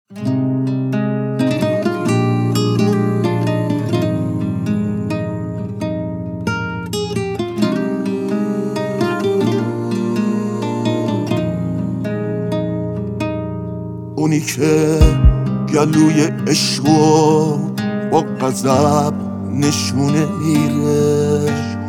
اونی که گلوی عشقو با غضب نشونه میره،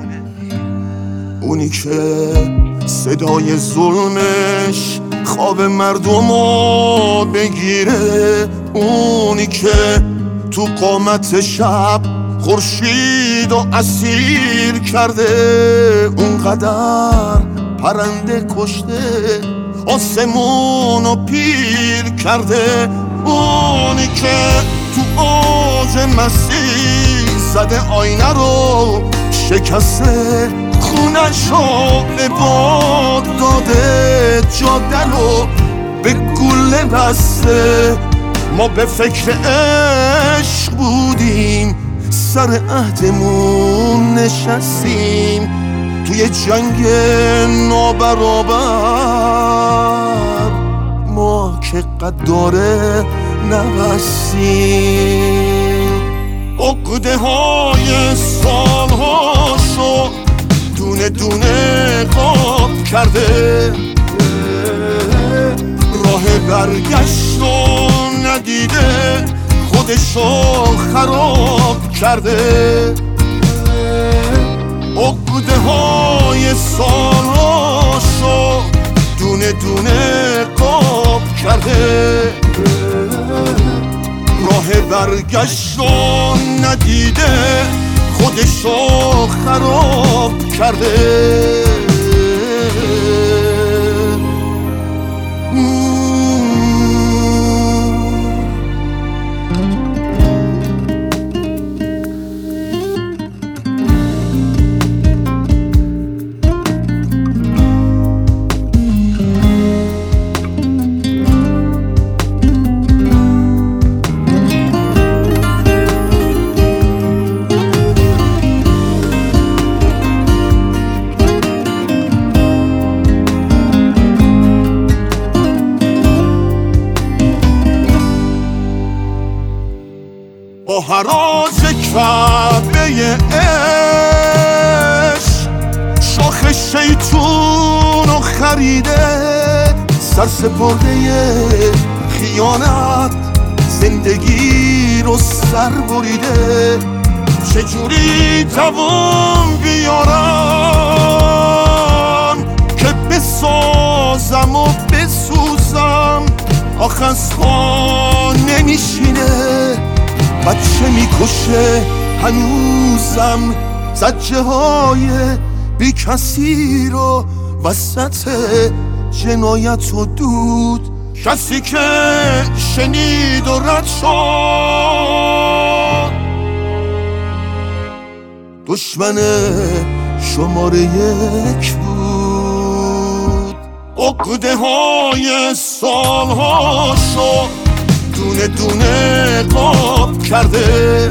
اونی که صدای ظلمش خواب مردمو بگیره، اونی که تو قامت شب خورشید و اسیر کرده، اونقدر پرنده کشته آسمونو پیر کرده، اونی که تو اوج مسیح زده آینه رو شکسته، خونشو به باد داده، جاده رو به گله بسته. ما به فکر عشق بودیم، سر عهدمون نشستیم توی جنگ نابرابر، ما که قداره نبستیم. عقده های سالهاشو دونه دونه قاب کرده، راه برگشتو ندیده خودشو خراب کرده. عقده های سالهاشو دونه دونه قاب کرده، راه برگشتو ندیده خودشو خراب کرده. با حراج کعبه عشق شاخ شیطونو خریده، سرسپرده خیانت زندگی رو سر بریده. چجوری دوام بیارم که بسازم و بسوزم، آخ از پا نمیشینه، بچه میکشه هنوزم، زجه های بی کسی رو وسط جنایت و دود. کسی که شنید و رد شد دشمن شماره 1 بود. عقده های سالهاشو دونه دونه قاب کرده،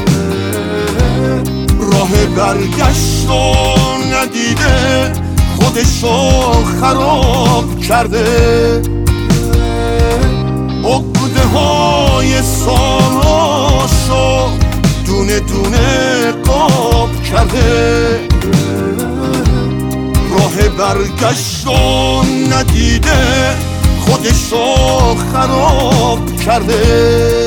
راه برگشتو ندیده خودشو خراب کرده. عقده های سالهاشو دونه دونه قاب کرده، راه برگشتو ندیده خودشو خراب کرده.